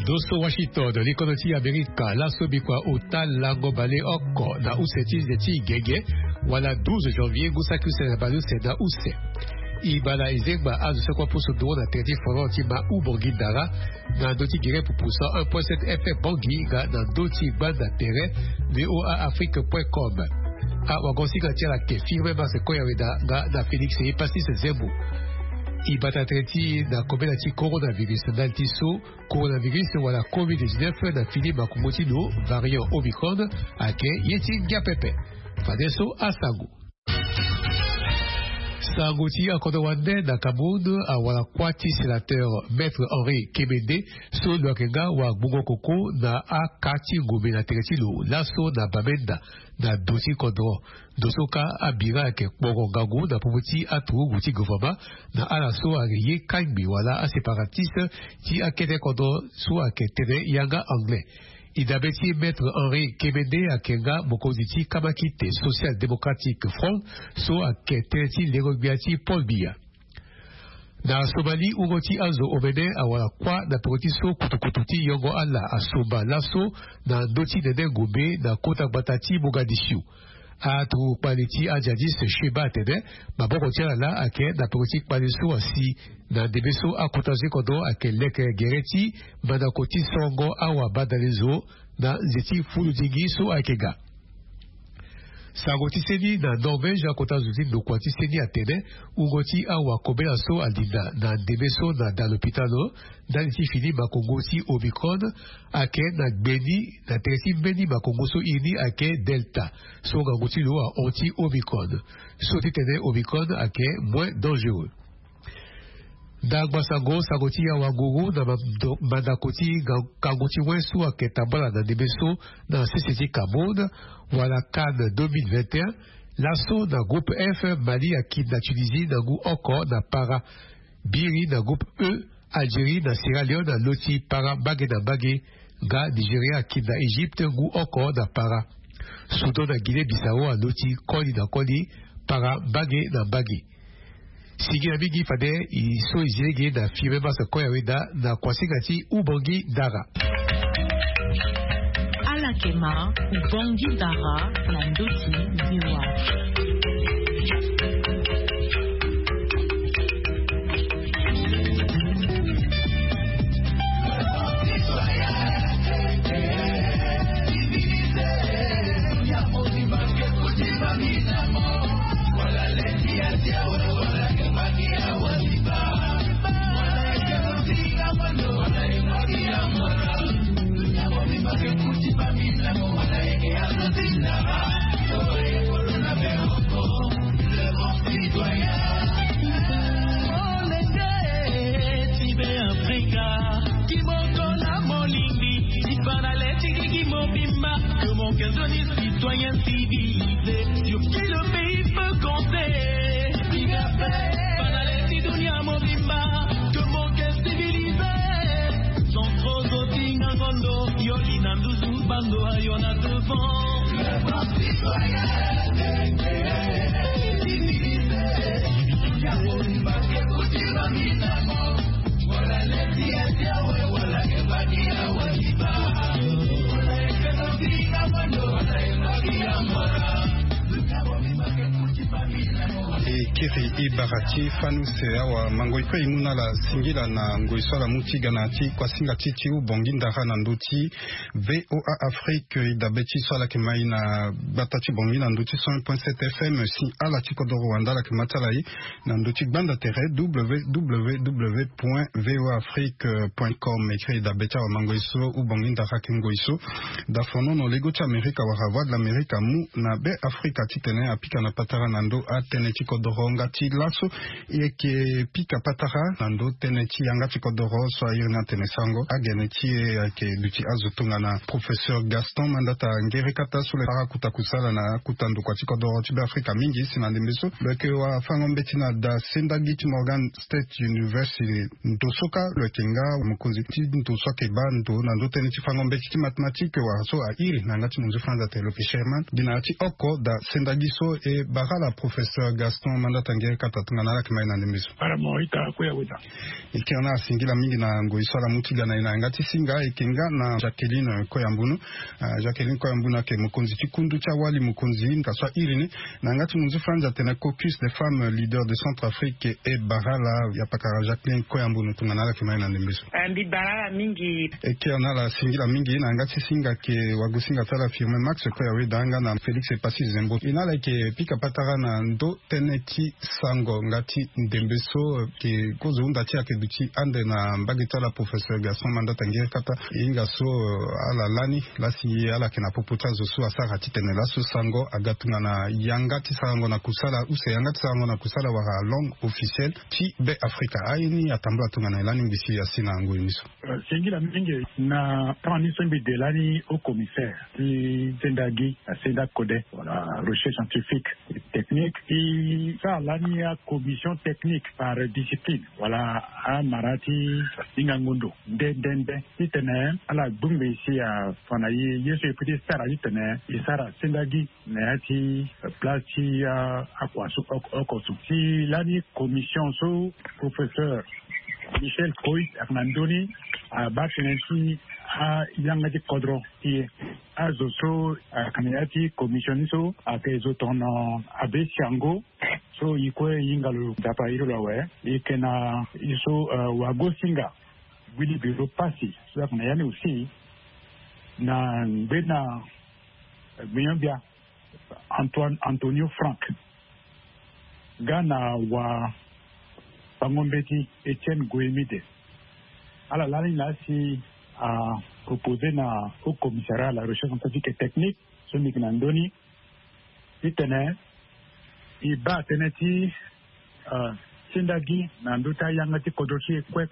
Doso Washington, l'Ekonoti Amerika, la sobikwa uta lango bale oko na useti zeti gege, wala 12 janvier gusaku senabalu seda use. Ibala izegba azu kwa puso do na terdi foronti ma ubongi dara na doti gire pupusa 1.7 FM bongi ga na doti banda tere voaafrique.com. A wagonsiga tiala ke firme ma se koya weda ga na Felix e pasi se zebu. Ibata treti na komena ti coronavirus na tiso coronavirus wala COVID-19 na fili makumoti no variant Omicron ake yeti gapepe. Fadeso asangu. Sangoti akodo wande na Cameroun a wala kwati sénateur Maître Henri Kemende so lwakenga wa bungo koko na akati ngome na teretilo laso na bamenda na dosi kodo dosoka abira ke borongago na pomuti atu guti gouvernement na alaso ageye kangbi wala a séparatiste ti akete kodo so akete yanga anglais. Idabeti Maître Henri Kemende akenga mokoziti kamakite Social Democratic Front so aketeti lerobiati Paul Biya. Na Somali ugoti azo omene awala kwa na protiso kutukututi yongo ala asomba laso na ndoti nene ngombe na kota batati Mogadishu. Atu paliti ajadis sheba tene maboko tiala la ake na politik paliso asi na debeso akutaze kodo ake leke gereti manakoti songo awa badalezo na zeti fuludigi so akega. Sangoti seni na Norvège akotazuzi no kwati seni atene ugoti awa kobela so alina na debeso na dalopitano daliti fini makongoti Omicron ake na gbeni na teresi mbeni makongoso ini ake Delta so gangoti lo a anti-Omicron so titene Omicron ake moins dangereux. Dagbasango sagoti ya wanguru na mandakoti kangoti wensu ake tabala na debeso na CCT Cameroun wala CAN 2021 laso na groupe F Mali akid na Tunisie na gu oko na para Biri na groupe E Algérie na Sierra Leone na loti para bage na bage ga Nigeria akid na Egypte gu oko na para Soudan na Guinée Bissau a loti koli na koli para bage na bage. Sigi na bigi fade iso izilege na firme basa koya weda na kwasigati ubongi dara. Alakema ubongi dara na ndoti ziwa. Citoyen civilisé, sur qui le pays peut compter. Banaleti dunia mobimba, que mon cœur civilisé. Son trop tinga gondo, yoli nanduzu bando ayona devant. Le bon citoyen, civilisé. Dunia mobimba, que kutima minamo. Wala leti atiawe, wala kebani awaliba. Wala ekeno tinga gondo, wala Kiri Ibarati Fanuse awa mangoiko imuna la singila na ngoiso la mutiga na ti kwa singa titi u bongindara na ndoti VOA Afrique idabeti swala kemai na batati bongi na ndoti 100.7 FM si ala tiko do Rwanda la kematalayi na ndoti banda tere www.voafrique.com ekri idabeti awa mangoiso u bongindara kengoiso da fono no lego cha Amerika wa rava de l'Amerika mu na be Afrika titene apika na patara nando a tene tiko do Ronga ti laso eke pika patara nando tene ti yanga tiko do ro so irna tene sango agene ti eke duti azutunga na professeur Gaston mandata ngere kata sule para kutakusala na kutandu kwa tiko do ro ti be Afrika mingi sina ndembeso leke wa fango mbetina da Sendagit Morgan State University ndosoka lekenga mukunzi ti ndosoka bando nando tene ti fango mbeti mathématique wa so a iri na ngati munzu franza telo Sherman dinati oko da Sendagiso e barala professeur Gaston mandata ngere tangere kata tunganala kimai na ndembeso para moita kuya wita ikana singila mingi na ngoisala mutiga na ngati singa ikenga na Jacqueline Koyambunu Jacqueline Koyambunu ke mukonzi tikundu cha wali mukonzi nkaswa irine na ngati munzu franja tena caucus des femmes leaders de Centrafrique et Barala ya pakara Jacqueline Koyambunu tunganala kimai na ndembeso ndi Barala mingi ikana la singila mingi na ngati singa ke wagusinga tala firme Max Koyawe danga na Felix Pasi Zembo inala ke pika patara na ndo teneki sango ngati ndembeso ke kozo unda tia ke duti ande na mbagita la professeur Gaston Mandata ngere kata inga so ala lani lasi ala kena poputa zo so asara titene la so sango agatuna na yangati sango na kusala use yangati sango na kusala wa langue officielle ti be Afrika aini atambula tunga na lani bisi asina ngo imiso singila mingi na tani sombi de lani au commissaire ti Zendagi Asenda Kode voilà recherche scientifique et technique et ça lani ya commission technique par discipline voilà a marati ingangondo ndende itene ala dumbe ici à fanayi yeso petit sara itene isara Zendagi neati plati akwasu okosu si lani commission so professeur Michel Coy Hernandoni a Bakeneti a Yangati Kodro qui a Zoso a Kanayati commissioniso a Kezotono Abe Siango so ikwe yingalo dapa irolawe ikena iso wago singa Willy Biro Pasi so Kanayani aussi na bena Biambia Antonio Frank Gana wa Bangombeti Etienne Goemide. Alors là, il a proposé au commissariat à la recherche scientifique et technique, ce Mignandoni, il tenait, il bat teneti, Sindagi, Nandota Yangati Kodochi, quoi.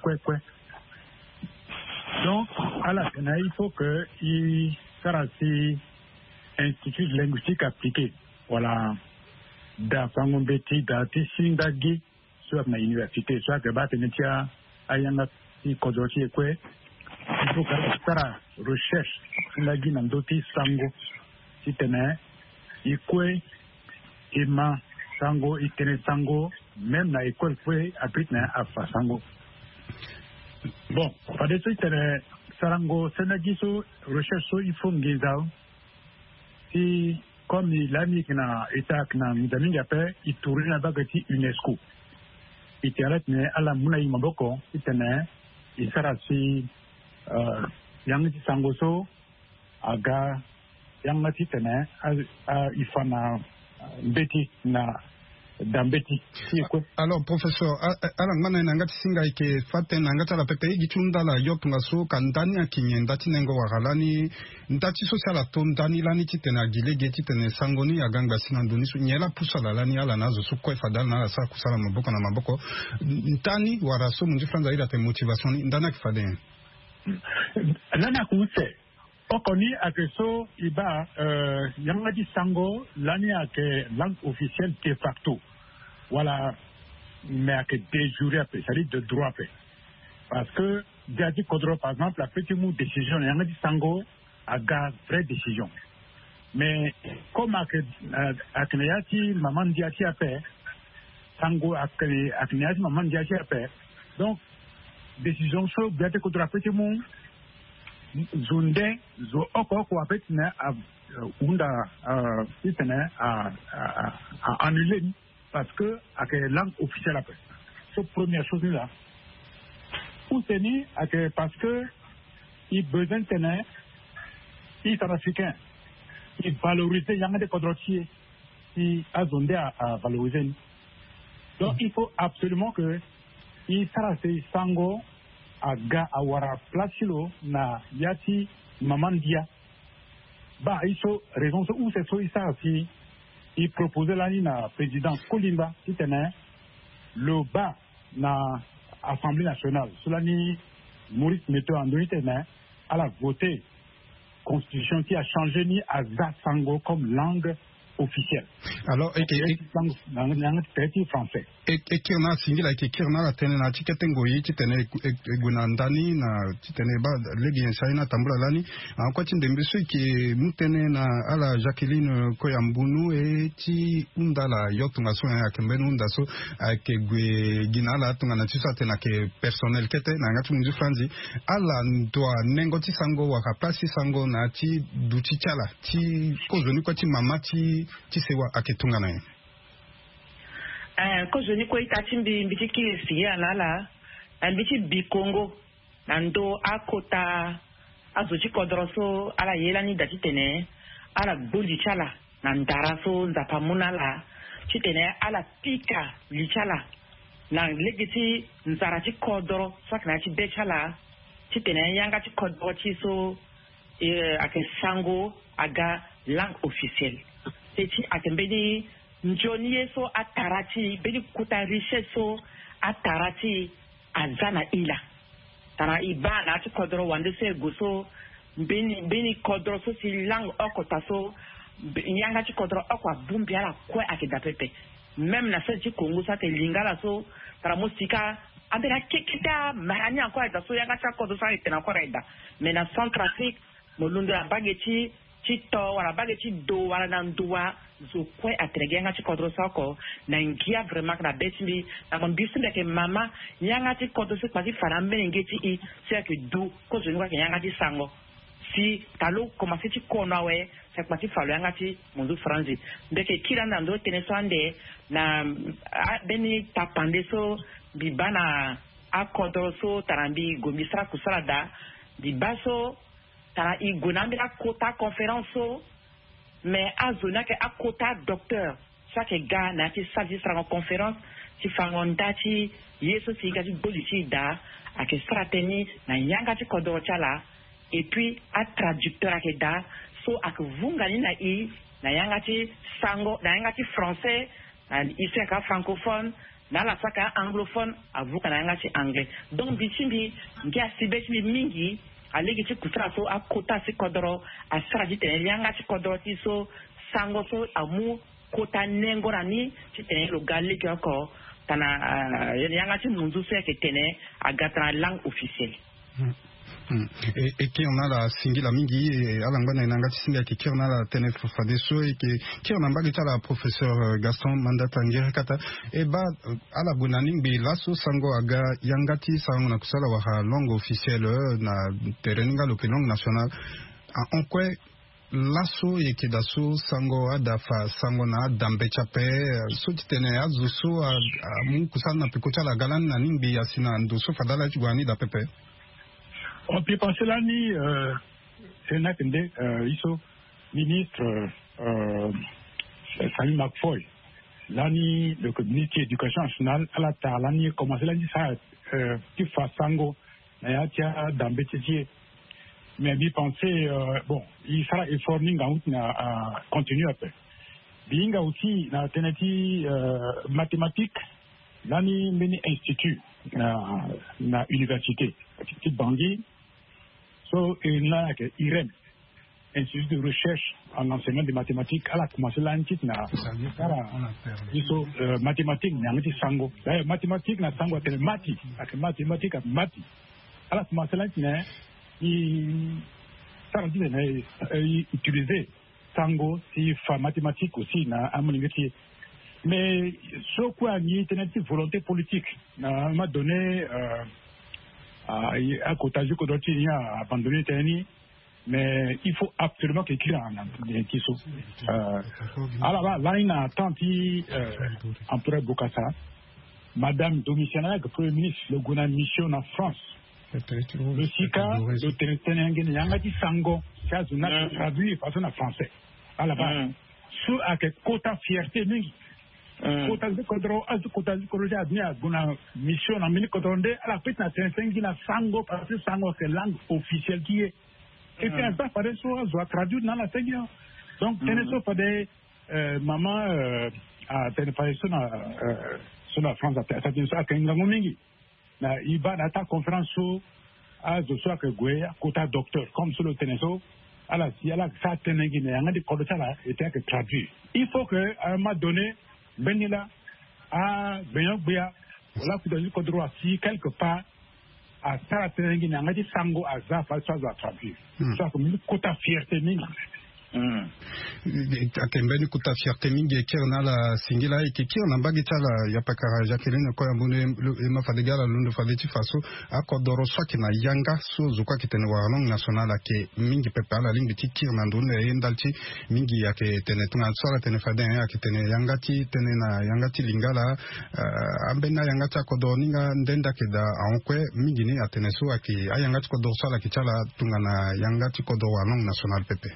Donc, à la fin, il faut qu'il s'arrête institut linguistique appliqué. Voilà, da Bangombeti, da Sindagi, soit na université soit que batenetia ayanga i kodochi ekwe il faut que sara recherche la gina ndoti sango sitene ikwe ima sango ikene sango même na école kwe apit na afa sango bon pas de suite sarango senagiso recherche so il faut ngizao si comme l'ami qui na état na midami ngape il tourne na bagati UNESCO itiaret ne ala munai maboko itene isarasi yangati sangoso aga yangati tene ifana beti na dambeti sieko. Alors professeur ala ngana nangati singa ike fate nangata la pepe gichunda la yotunga so kandani akinyenda tinengo wagalani ndati social tondani lani titena gilege titene sangoni aganga sinandoni so nyela pusala lani ala nazo so kwa fadal na sa kusala maboko na maboko ntani waraso munji franza ila te motivation ndana kifade lana kuuse okoni akeso iba yangati sango lani ake langue officielle de facto voilà mais ake de jure c'est-à-dire de droit parce que Diadi Kodro par exemple a petit mot décision yangati sango aga vraie décision mais comme akneyati maman diati ape sango akneyati maman diati ape donc décision so Diadi Kodro a petit mot zunde zo oko apet na unda itene a annuler parce que avec langue officielle après c'est première chose là ou teni parce que il besoin tenir il est africain il valoriser yanga de kodrotier il a zondé à valoriser donc il faut absolument que il sera sango aga awara placilo na yati mamandia ba iso raison so où c'est so isa si il proposait la na président Kolimba qui tenait le bas na Assemblée nationale cela ni Maurice Meto Andoni tenait à la voter constitution qui a changé ni à Sango comme langue officielle. Alors, langue français. Et kirna singila ke kirna la tene na tiketengo yi tene gunandani na tene ba legi ensaina tambula lani kwa tindembeso ke mutene na ala Jacqueline Koyambunu e ti undala yotunga so ya kembenu undaso ke gwe ginala tunga na tisa tena ke personnel kete na ngatu munzu franzi ala ntwa nengo ti sango waka plasi sango na ti duti chala ti kozoni kwa ti mama ti sewa aketunga na ye. Ko joni ko itati mbiti kisi alala mbiti bikongo nando akota azochi kodroso ala yela ni dati tene ala boli chala nandara so nzapamuna la chitene ala pika lichala na legiti nzarati kodro sakna chi bechala chitene yanga chi kodro chi so ake sango aga langue officielle teti akembedi njoni so atarati beni kuta richesse so atarati azana ila tara ibana ati kodro wande se goso beni kodro so si langue okota so nyanga ti kodro okwa bumbi ala kwe akida pepe même na se ti Congo sa te lingala so tara musika abera kekita mahani akwa da so yanga ta kodro sa itena ko reda mais na Centrafrique molundu ya bageti chito wala bageti do wala nandua zo kwe atregenga ti kodro sako na ngia vraiment na betimi na mambisu ndeke mama nyanga ti kodro se kwati farambe ngeti I se ke do ko zo ngwa nyanga ti sango si talo commencer ti kono we se kwati falo nyanga ti mundu franzi ndeke kila na ndo teneso ande na beni tapande so bibana akodro so tarambi gomisra kusalada di baso tara igonambira kota conférence mais azona ke akota docteur chaque gars na ti saji sera conférence ti fangonda ti yeso ti gati boliti da ake strateni na yanga ti kodo chala et puis a traducteur ake da so ake vungani na I na yanga ti sango na yanga ti français na ici aka francophone na la saka anglophone avuka na yanga ti anglais donc bichimbi ngia sibeti mingi alegi ti kusra so akota si kodoro asra ji tene yanga ti kodoro ti so sango so amu kota nengo rani ti tene lo galle ki ko tana yanga ti munzu se ke tene agatra langue officielle. Et qui on a la singila mingi alangana nanga singa ki on a la tene fadeso et qui on a bagita la professeur Gaston Mandatangere kata et ba ala bunaning bi laso sango aga yangati sango na kusala wa langue officielle na tereninga lo langue nationale en quoi laso yeke daso sango adafa sango na dambe chape so tene azuso mu kusana pikocha la galan na nimbi asina ndoso fadala jwani da pepe. On peut penser là ni Sénakende, Iso, ministre Salim McFoy, là ni le ministre de l'Éducation nationale, à la tard, là ni commencé là ni ça, qui fait sango, n'a pas d'embêtier. Mais il pensait, bon, il sera effort à continuer après. Bien aussi, na teneti mathématiques, là ni meni institut, na université, petite Bangui. So, il y a IREM, Institut de recherche en enseignement de mathématiques, à la commencé là, mathématiques, il sango. D'ailleurs, mathématiques, na sango, c'est mati, mathématiques, mati. À la commencé là, il utilisé sango, si mathématiques aussi, à mon métier. Mais, ce quoi, il y a une volonté politique, m'a donné, à côté du côté il y a abandonné Tani, mais il faut absolument qu'il y ait un qui sont. Alors là, il y a un temps qui empereur Bokassa, Madame Domitiana, le Premier ministre, le gouvernement mission en France. Le SICA, le Ténétenengen, Yangati Sango, qui a traduit de façon en français. À la base, sur à quel quota fierté, kota kodro azu kota kodro adnia guna mission na mini kodronde ala petna sengi na sango parce que sango c'est langue officielle qui est et puis ça paraît soit traduit dans la sengi donc tenez ça pas des maman a tenez pas sur la France ça dit ça quand ngamingi na iba na ta conférence azu soit que goya kota docteur comme sur le teneso alors si ala ça tenengi ne anga di kodo chala était que traduit il faut que à un moment donné benila a benyobia wala kudani kodro si quelque part à ça tenengi ne anga di sango aza fa ça va traduire ça comme une quota fierté mingi akembeni kuta fierté mingi ekirna la singila ekirna mbagi chala ya pakara Jacqueline ko yambune ema fadigala lundu fadeti faso akodoro swaki na yanga so zukwa kitene wa langue nationale ke mingi pepa la ligne tikirna ndune endalti mingi yake tene tunga sala tene faden ya kitene yangati tene na yangati lingala ambena yangati akodoninga ndenda keda ankwe mingi ni atene so aki ayangati kodoro sala kichala tunga na yangati kodoro wa langue nationale pepe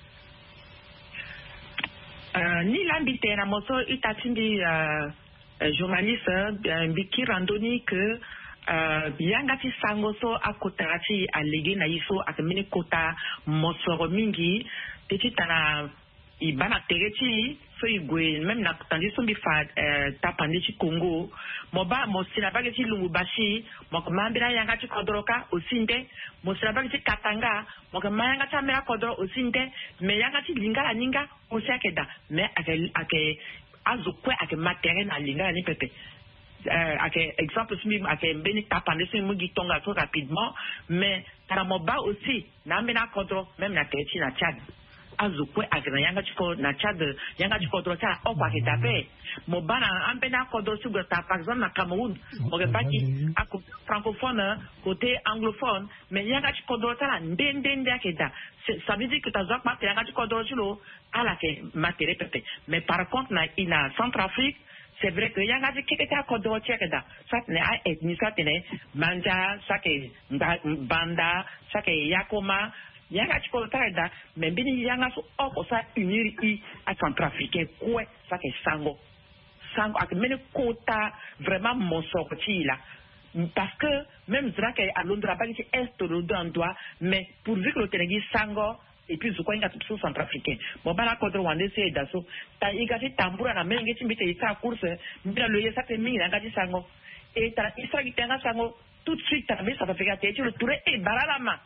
ni l'ambité na moso itatindi journaliste biki randoni que yangati sangoso akotati alege na iso akamene kota mosoro mingi tetitana ibana tereti so igwe même na tandi sombi fa tapandi ci Congo moba mosina bageti Lubumbashi mokamambira yangati kodroka osinde mosina bageti Katanga mokamanga tamera kodro osinde me yangati lingala ninga osiakeda me ake azukwe ake matériel na lingala ni pepe ake exemple simi ake beni tapandi simi mugi tonga so rapidement mais para moba aussi na mena kodro même na tereti na Tchad azukwe agna yanga chiko na Tchad yanga chiko drocha okwa kitape mobana ampena kodo sugata par exemple na Cameroun mogepaki ako francophone côté anglophone mais yanga chiko drocha la ndende akeda ça veut dire que ta zokma yanga chiko drochulo ala ke matériel pepe mais par contre na ina Centrafrique c'est vrai que yanga chiketa kodo chekeda ça ne a ethnie ça ne manja ça ke banda ça ke yakoma yanga chiko taida mais bini yanga so oko sa unir I à Centrafricain quoi ça que sango ak mene kota vraiment mon sorti là parce que même zra que à Londres pas que est le doigt mais pourvu que le tenegi sango et puis quoi inga tout Centrafricain bon bana kodro wande c'est daso ta igati tambura na menge timbite ita course mbira le yesa te mingi ngati sango et ta isra gitenga sango tout de suite ta ça va faire le touré et baralama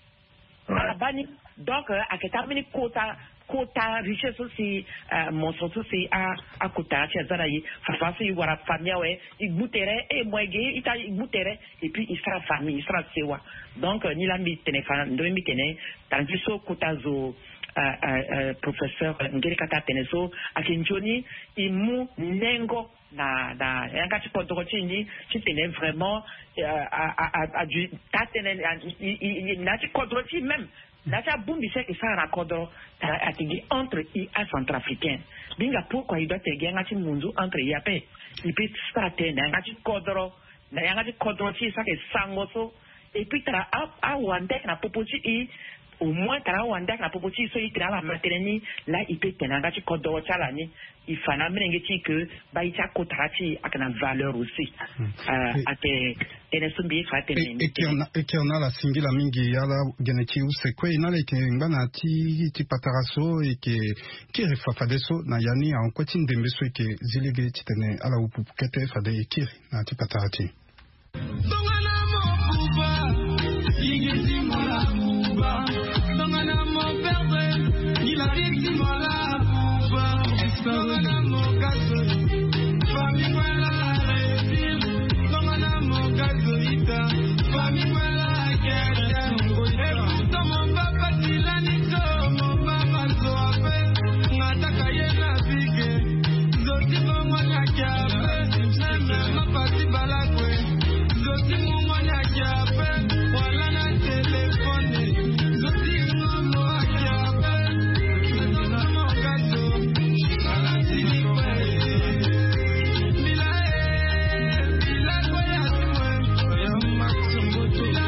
donc à terminer quota richesse aussi mon surtout c'est à quota tchazarayi fafa c'est wara famille ouais il goûterait et moi gay il goûterait et puis il sera famille il sera sewa donc ni la mi téléphone de mi kene tant que so quota zo professeur ngere kata teneso akinjoni imu nengo na yanga ci kodro chini ci tene vraiment a du tatene na ci kodro chi même na ci bumbi c'est que ça na kodro atigi entre I à Centrafricain binga pourquoi il doit te yanga ci munzu entre yape il peut starter na yanga ci kodro chi ça que sangoso et puis tra a wande na popochi I au moins tara wanda na popoti so itra la maternité là il peut tenanga ci kodo chala ni il fana mengeti que ba ita kotrati akana valeur aussi ate enesumbi fatene et qui on a la singila mingi yala geneti use kwe ina le ngana ti pataraso et qui refafadeso na yani en kweti ndembeso ke zilige titene ala upukete fade ikiri na ti patarati bongana mo buba yigiti mola buba bongana mo perde ni la yigiti mola buba bongana mo gazo fami wala redim bongana mo gazo ita fami wala kete e puto mo papa tilani to mo papa zo ape ngataka yena bige zoti mo nyakape neme mapati balakwe zoti mo nyakape wala na telefone zoti mo nyakape bongana mo gazo ala sinikwe bila kwa ya tuwe ya maximbo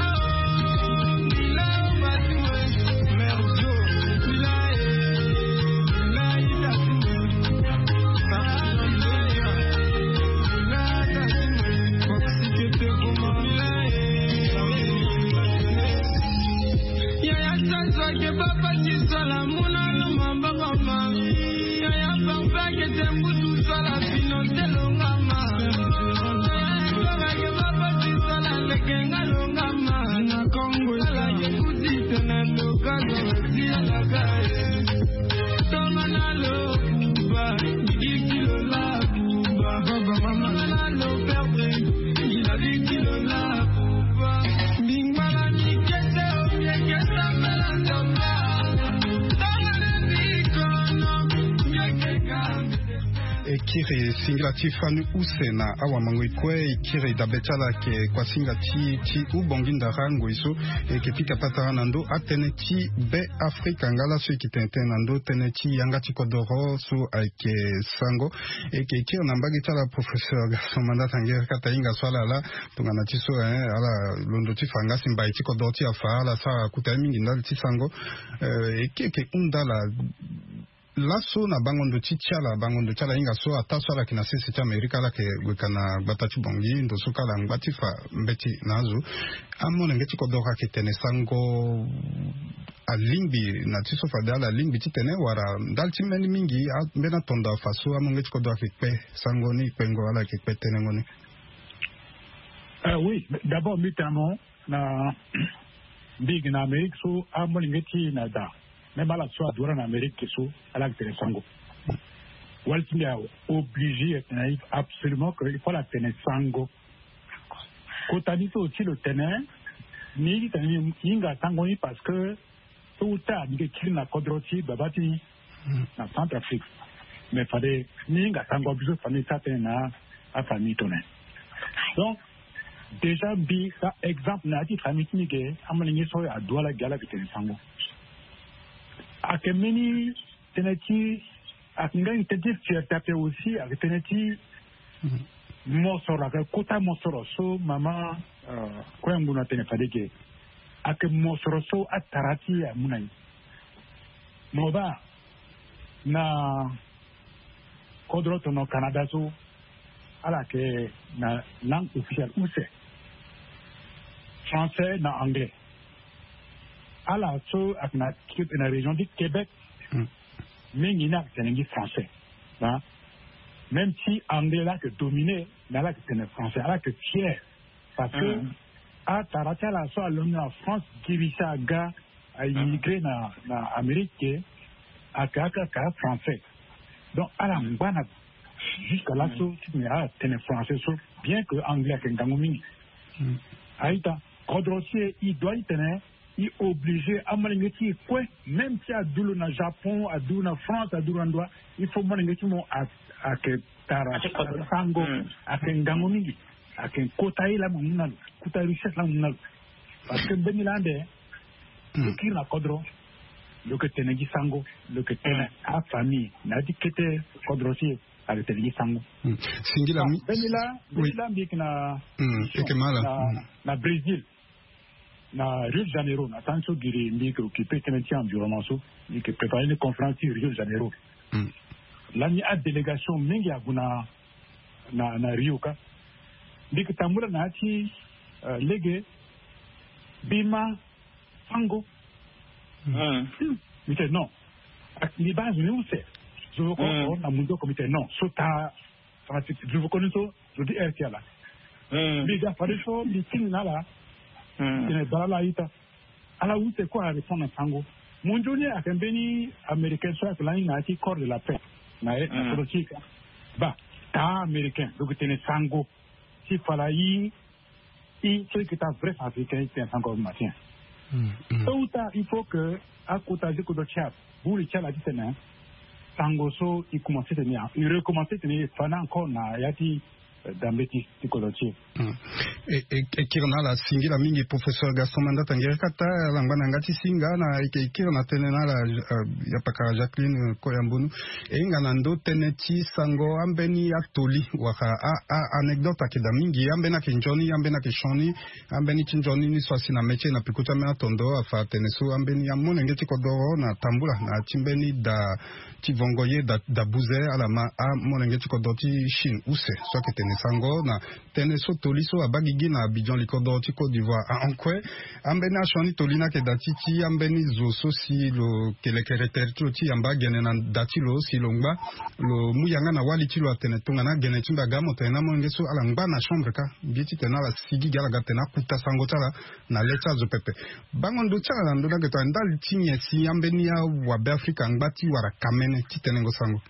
bila batuwe merjo bila ida tuwe oxykete kuma ya sasa ke papa kisala muna lumamba mama ya papa ke tembutu sala fino telongama ke papa kisala lekenga longama na Kongo sala ke kutite na lokalo siala ikiri singira tifanu usena awa mango ikwe ikiri dabetala ke kwa singa ti ubonginda rango iso ke pika patara nando atene ti be Afrika ngala so kitente nando tene ti yanga ti kodoro so ake sango ke ikiri nambagi tala professeur Gaston Manda Tangere kata inga swala la tungana ti so ala londo ti fanga simba ti kodoro ti afa ala sa kuta mingi ndal ti sango ke undala laso na bangondo chala inga so ataso ala kina sisi cha Amerika la ke wekana batachi bongi ndo so kala ngati fa mbeti nazo amone ngeti kodoka ke tene sango alimbi na tiso fadala limbi titene wara dalti meni mingi mbena tonda faso amone ngeti kodoka ke pe sango ni pengo ala ke pe tene ngoni. Oui, d'abord mitamo na big na Amerika so amone ngeti na da même à la soirée durant l'Amérique qui sont à la Ténésango. Waltine est obligé absolument qu'il faut la Ténésango. Quand on dit aussi le Téné, ni Inga Tangoni parce que tout à l'heure, il y a un Kodroti, Babati, dans Centrafrique. Mais il fallait Inga Tango, il fallait ça à famille tonné. Donc, déjà, ça exemple, n'a dit famille Nigé, à mon niveau, à Douala Gala de Ténésango. Akemeni teneti akinga intenti fierté aussi avec teneti mosoro avec kota mosoro so mama kwa nguna tene fadeke ake mosoro so atarati ya munai moba na kodroto no Canada so ala ke na langue officielle ou c'est français na anglais. À la so à la région du Québec, mais il y a des français. Même si anglais là que dominé, là que c'est français, là que fier. Parce que à Tarata la so à la France qui vit ça gars à immigrer na Amérique à Kaka français. Donc à la mbana jusqu'à là so mais à tenir français so bien que anglais que ngangomini. Aïta, Kodrossier il doit y tenir. Il est obligé à manger quoi, même si à Doulou na Japon, à Doulou na France, à Doulou na Doua, il faut manger à que Tara, à Sango, à que Ngangomingi, à que Kotaï la mounal, Kotaï richesse la mounal. Parce que Benilande, le qui na Kodro, le que Tenegi Sango, le que Tene à famille, n'a dit que t'es Kodrosier avec Tenegi Sango. Singila Benila, Bikna, na Brésil. Na Rio de Janeiro, na tanto giri mbiki occupé tenenti environnement so, ni que préparer une conférence Rio de Janeiro. Là ni a délégation mingi aguna na Rio ka. Mbiki tamura na ati lege bima sango. Mite non. Ni base ni où c'est. Je veux qu'on na mundo comité non. Sota je veux connaître je dis RTA là. Mbiki a parlé so meeting na là. Dalala ita ala ute kwa répondre sango monjoni akembeni américain soit que là il a corps de la paix na politique ba ta américain donc tenez sango si fala yi ce qui est vrai africain c'est sango matin il faut que à côté de ko chat pour le chat la ditena sango so il commence à tenir il recommence à tenir fana encore na yati d'ambeti tikolochi kirna la singira mingi professeur Gaston Manda Tangere kata langana ngati singa na kirna tenena la ya pakara Jacqueline Koyambunu inga ndo teneti sango ambeni atoli waka anecdote akida mingi ambena kinjoni ambena kishoni ambeni chinjoni ni swasi na meche na pikuta mena tondo afa tenesu ambeni amone ngeti kodoro na tambula na chimbeni da tivongoye da buze ala ma amone ngeti kodoti shin use so ke tenesango na teneso toliso abagigi na Abidjan likodo ti Côte d'Ivoire ankwe ambeni ashoni tolina ke datiti ambeni zoso si lo kelekereter ti amba gene na datilo si longba lo muyanga na wali ti lo atenetonga na gene timba gamo tena mo ngeso ala ngba na chambre ka biti tena la sigi gala gatena kuta sango tala na lecha zo pepe bangondo tala ndo daga to ndal tinye si ambeni ya wa be Afrika ngbati wara kamene ti tenengo sango.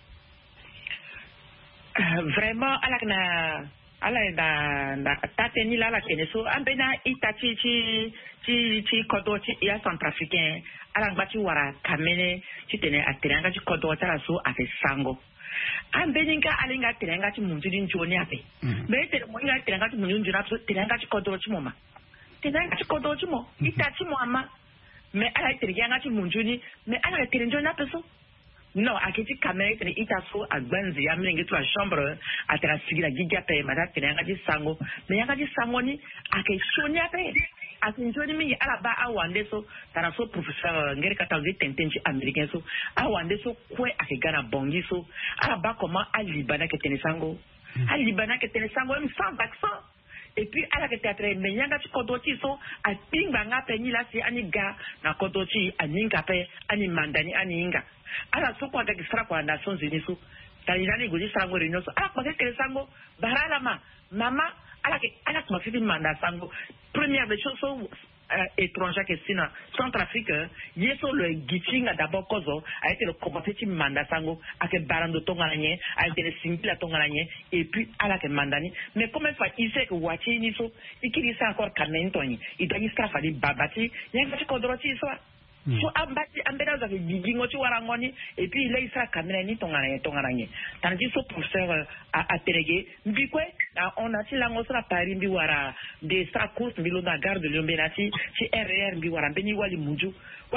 Vraiment ala na tateni la keneso ambena itachi chi kodo chi ya centrafricain ala ngati wara kamene chi tene ateranga chi kodo tala so ate sango ambeninga alinga terenga ti munjuri njoni ape me te mo inga terenga ti munjuri njoni ape terenga ti kodoro ti moma terenga ti kodoro ti mo ita ti mo ama me ala terenga ti munjuri me ala terenga njoni ape so no akiti kamera tene ita so agbanzi ya mlingi tu la chambre atera sigila giga pe mata terenga ti sango me yanga ti sango ni ake shoni ape akinjoni mingi ala ba awande so tara so professeur ngeri katangi tentenji américain so awande so kwe akigana bongi so ala ba comment alibana ke tenesango alibana ke tenesango sans vaccin et puis ala ke théâtre menyanga ti kodoti so apingba nga pe ni la si ani ga na kodoti aninga pe ani mandani ani inga ala so kwa ke sara kwa Nations Unies so talilani goji sango réunion so ala kwa ke tenesango barala mama ala kuma fiti manda sango première des choses étrangère que c'est na Centrafrique yeso le gichinga d'abord kozo a été le compétitif manda sango a que barando tongalanye a été le simple tongalanye et puis ala que mandani mais comment faire ici que wachi ni so ikiri ça encore kamentoni il doit y faire des babati yanga ko droti so so ambati ambeda za gigingo ti warangoni et puis il isa kamera ni tongalanye tandis so professeur a terege mbikwe on a ti lango sera Paris mbi wara de sa course mbi lo na gare de Lyon benati ci RR mbi wara beni wali munju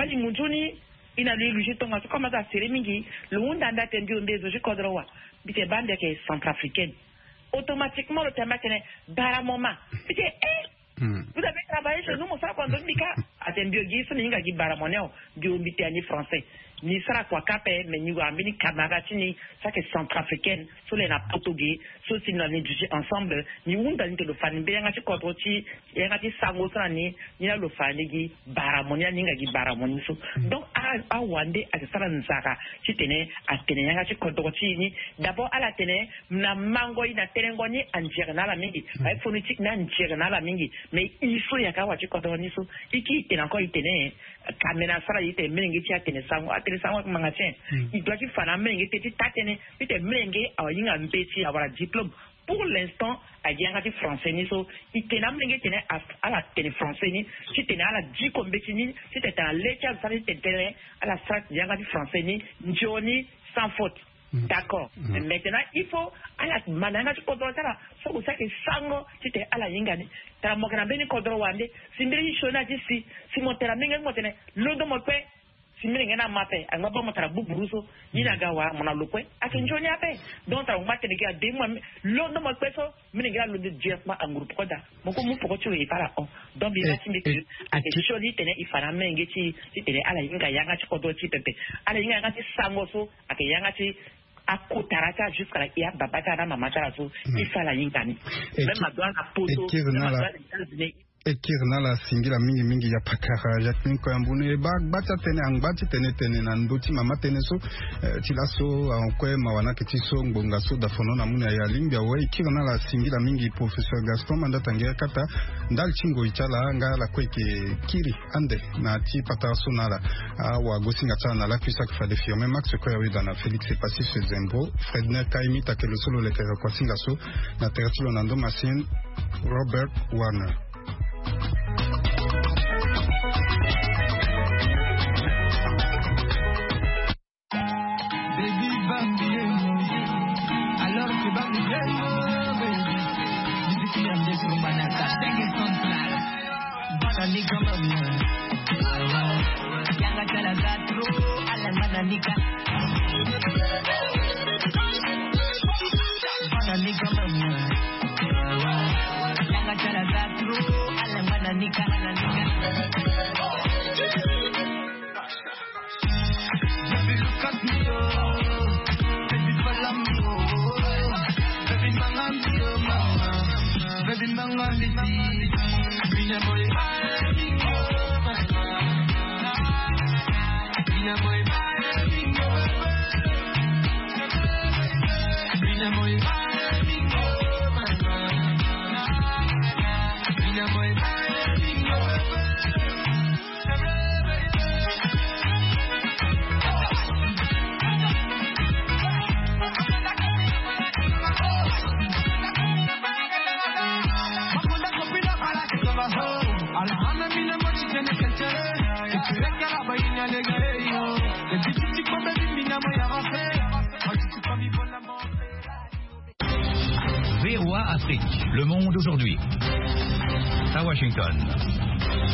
ni ina lui je tonga comme ça série mingi le monde anda tendi on des je kodrowa bite bande ke centrafricaine automatiquement le thème est baramoma bite vous avez travaillé chez nous mon frère quand on dit atem biogi so ninga gi baramoneo bio bitani français ni sera kwa kape mais ni wa mini camarade ni ça que centrafricaine so les na portugais so si na ni ensemble ni wunda ni to fani be nga ci kodroti nga ci sango sana ni na lo fani gi baramonia ninga gi baramoni so donc a wande a sara nzaka ci tene a tene nga ci kodroti ni d'abord à la tene na mango ina terengo ni anjere na la mingi ay phonétique na anjere na la mingi mais il faut ya ka wa ci kodroni so iki ina ko itene kamena sara yite mengi ci atene sango sango mangatien il doit qu'il fana mengi teti tatene ite mengi awinga mbeti awara diplôme pour l'instant a yangati français ni so itena mengi tene à la télé français ni si tene à la di kombeti ni si tene à l'état ça tene à la strat yangati français ni njoni sans faute. D'accord. Maintenant, il faut à la mananga tu kodro tala so ko sake sango tite ala yingani ta mo kana beni kodro wande simbiri shona disi si mo tera menga mo tene lodo mo pe simbiri ngena mape anga ba mo tara buburuso yina gawa mo na lokwe akenjoni ape donc ta mo tene ki a de mo lodo mo pe so mini ngela lodo directement en groupe koda mo ko mo poko tu e para on donc bi lati mi que akenjoni tene ifana menga ti tene ala yinga yanga ti kodro ti pepe ala yinga ngati sango so akeyanga ti akotarata jusqu'à la ia babata na mama taraso ifala yingani même madouane a poto ekirna la singila mingi ya pakara Jacqueline Koyambune bata tene angbati tene na ndoti mama tene so tilaso ankwe mawana ketiso ngbonga so dafono na muna ya limbia we ekirna la singila mingi professeur Gaston Mandatangia kata ndal chingo ichala nga la kweke kiri ande na ti pata so na la wa gosinga tsana la kwisa kwa de firme Max Koyawe dana Félix Passy chez Zembo Fredner Kaimi takelo solo le kera kwa singa so na tertilo nando machine Robert Warner. Baby Bambi, alors que Bambi baby, musique qui amène sur Banaka, c'est central, Bananika Yanga Chala Gatro, Alan Bananika, Bananika Yanga Chala Gatro, Alan Bananika. Baby, look at me, oh. Baby, follow me, oh. Baby, mangambi, oh, mama. Baby, mangambi, Bina boy, oh, mama. Bina boy, Bina boy, oh, mama. Bina boy, l'Afrique, le monde aujourd'hui. À Washington.